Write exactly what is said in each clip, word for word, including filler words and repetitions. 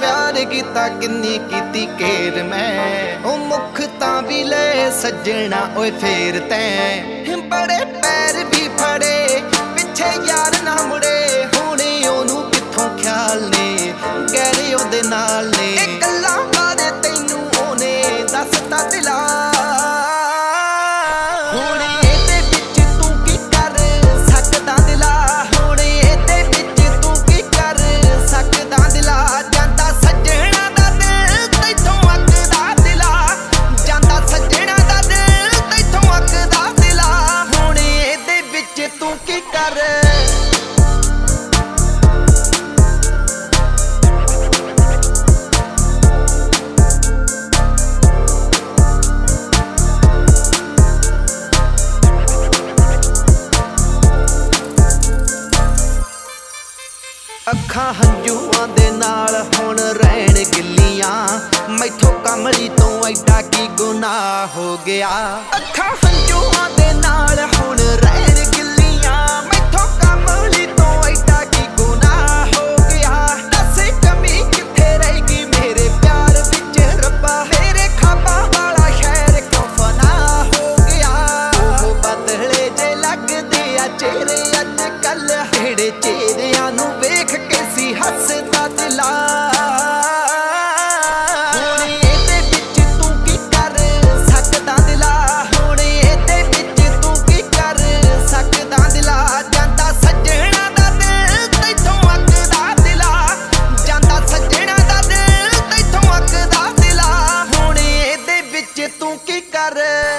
प्यार कीता किन्नी कीती केर मैं ओ मुख तां भी ले सजना ओए फेर तैं बड़े पैर भी फड़े पिछे यार ना मुड़े हुणे ओनू कित्थों ख्याल ने गहरे ओदे नाल ने गल्लां बारे तैनू ओने दसता दिला ਅੱਖਾਂ ਹੰਝੂਆਂ ਦੇ ਨਾਲ ਹੁਣ ਰਹਿਣ ਗਿੱਲੀਆਂ ਮੈਥੋਂ ਕਮਲੀ ਤੋਂ ਐਡਾ ਕੀ ਗੁਨਾਹ ਹੋ ਗਿਆ ਅੱਖਾਂ ਹੰਝੂਆਂ ਦੇ ਨਾਲ ਹੁਣ ਰਹਿਣ ਗਿੱਲੀਆਂ ਮੈਥੋਂ ਕਮਲੀ ਤੋਂ ਐਡਾ ਕੀ ਗੁਨਾਹ ਹੋ ਗਿਆ ਦੱਸ ਕਮੀ ਕਿੱਥੇ ਰਹੇਗੀ ਮੇਰੇ ਪਿਆਰ ਵਿੱਚ ਰੱਬਾ ਮੇਰੇ ਖਾਬਾਂ ਵਾਲਾ ਸ਼ਹਿਰ ਕਿਉਂ ਫਨਾ ਹੋ ਗਿਆ ਉਹ ਬਦਲੇ ਜੇ ਲੱਗਦੇ ਆ ਚਿਹਰੇ ਅੱਜ ਕੱਲ ਜਿਹੜੇ ਚਿਹਰਿਆਂ ਨੂੰ ਵੇਖ ਕੇ ਸੀ ਹੱਸਦਾ ਦਿਲਾ ਹੁਣ ਇਹਦੇ ਵਿੱਚ ਤੂੰ ਕੀ ਕਰ ਸਕਦਾ ਦਿਲਾ ਹੁਣ ਇਹਦੇ ਵਿੱਚ ਤੂੰ ਕੀ ਕਰ ਸਕਦਾ ਦਿਲਾ ਜਾਂਦਾ ਸੱਜਣਾ ਦਾ ਦਿਲ ਤੈਥੋਂ ਅੱਕਦਾ ਦਿਲਾ ਜਾਂਦਾ ਸੱਜਣਾ ਦਾ ਦਿਲ ਤੈਥੋਂ ਅੱਕਦਾ ਦਿਲਾ ਹੁਣ ਇਹਦੇ ਵਿੱਚ ਤੂੰ ਕੀ ਕਰ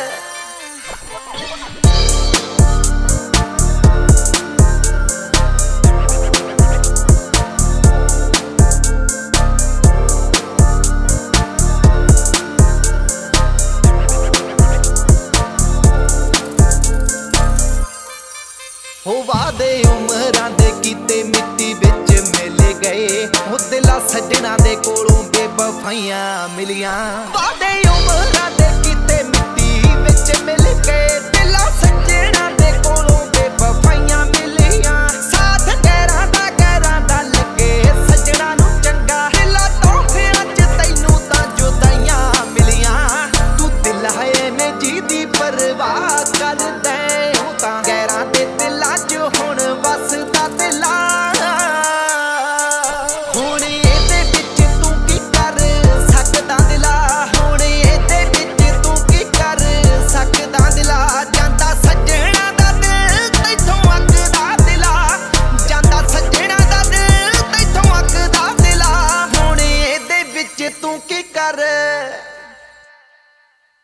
ਹੋ ਵਾਦੇ ਉਮਰਾਂ ਦੇ ਕੀਤੇ ਮਿੱਟੀ ਵਿੱਚ ਮਿਲ ਗਏ ਉਹ ਦਿਲਾਂ ਸੱਜਣਾ ਦੇ ਕੋਲੋਂ ਬੇਵਫਾਈਆਂ ਮਿਲੀਆਂ ਵਾਦੇ ਉਮਰਾਂ ਦੇ ਕੀਤੇ ਮਿੱਟੀ ਵਿੱਚ ਮਿਲ ਗਏ ਦਿਲਾਂ ਸੱਜਣਾ ਦੇ ਕੋਲੋਂ ਬੇਵਫਾਈਆਂ ਮਿਲੀਆਂ ਸਾਥ ਗੈਰਾਂ ਦਾ ਗੈਰਾਂ ਦਾ ਲੱਗੇ ਸੱਜਣਾ ਨੂੰ ਚੰਗਾ ਦਿਲਾਂ ਤੋਹਫਿਆਂ ਚ ਤੈਨੂੰ ਤਾਂ ਜੁਦਾਈਆਂ ਮਿਲੀਆਂ ਤੂੰ ਦਿਲ ਹੈ ਮੈਂ ਜੀ ਦੀ ਪਰਵਾਹ ਕਰਦਾ ਉਹ ਤਾਂ ਗੈਰਾਂ ਦੇ ਦਿਲਾਂ ਚ ਹੁਣ ਵਸਦਾ ਦਿਲਾ ਹੁਣ ਇਹਦੇ ਵਿੱਚ ਤੂੰ ਕੀ ਕਰ ਸਕਦਾ ਦਿਲਾ ਹੁਣ ਇਹਦੇ ਵਿੱਚ ਤੂੰ ਕੀ ਕਰ ਸਕਦਾ ਦਿਲਾ ਜਾਂਦਾ ਸੱਜਣਾ ਦਾ ਦਿਲ ਤੈਥੋਂ ਅੱਕਦਾ ਦਿਲਾ ਜਾਂਦਾ ਸੱਜਣਾ ਦਾ ਦਿਲ ਤੈਥੋਂ ਅੱਕਦਾ ਦਿਲਾ ਹੁਣ ਇਹਦੇ ਵਿੱਚ ਤੂੰ ਕੀ ਕਰ